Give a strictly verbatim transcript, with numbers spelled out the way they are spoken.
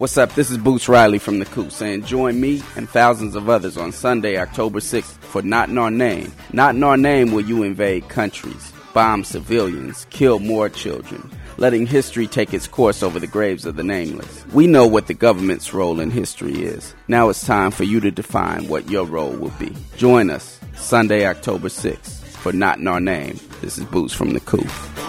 What's up? This is Boots Riley from The Coop saying join me and thousands of others on Sunday, October sixth for Not in Our Name. Not in Our Name will you invade countries, bomb civilians, kill more children, letting history take its course over the graves of the nameless. We know what the government's role in history is. Now it's time for you to define what your role will be. Join us Sunday, October sixth for Not in Our Name. This is Boots from The Coop.